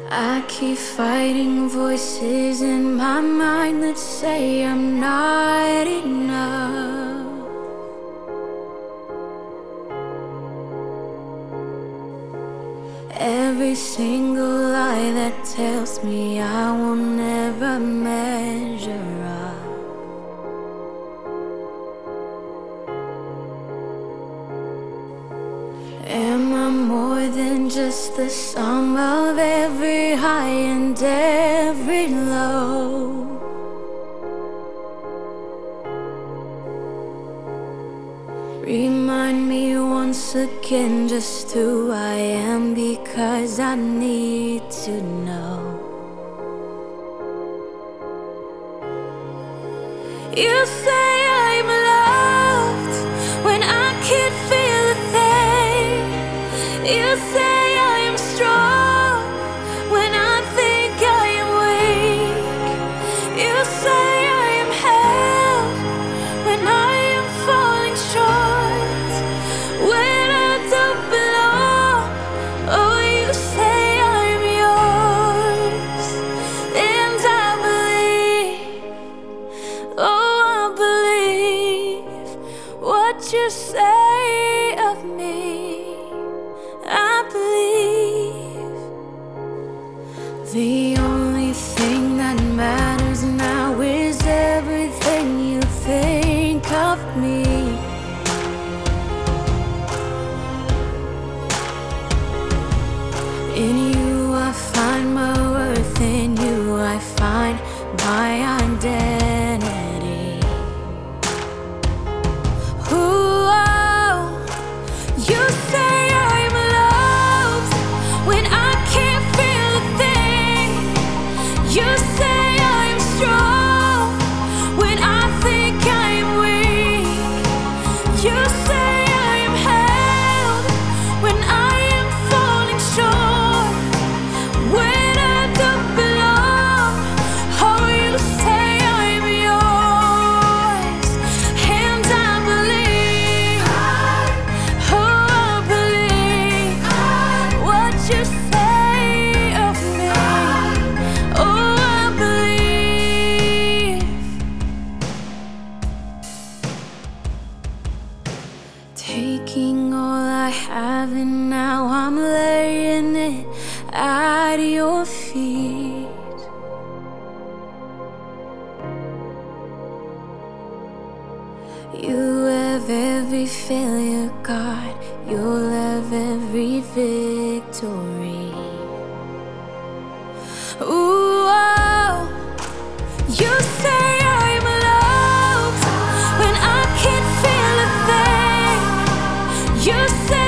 I keep fighting voices in my mind that say I'm not enough. Every single lie that tells me I will never measure up. Am I more than just the sum of every high and every low? Remind me once again just who I am, because I need to know. You say I'm loved when I can't feel a thing. You say I am strong when I think I am weak. You say I am held when I am falling short, when I don't belong. Oh, you say I'm yours, and I believe. Oh, I believe what you say of me. I believe. The only thing that matters now is everything you think of me. In you I find my worth, in you I find my identity. Ooh, oh, you say I'm loved when I can't feel a thing. You say I'm strong when I think I'm weak. You say I'm held when I am falling short, when I don't belong. Oh, you say I'm yours, and I believe. Oh, I believe what you say of me. Oh, I believe. Taking all I have and now I'm laying it at your feet. You have every failure, God. You'll have every victory. Ooh, oh, you say I'm loved when I can't feel a thing. You say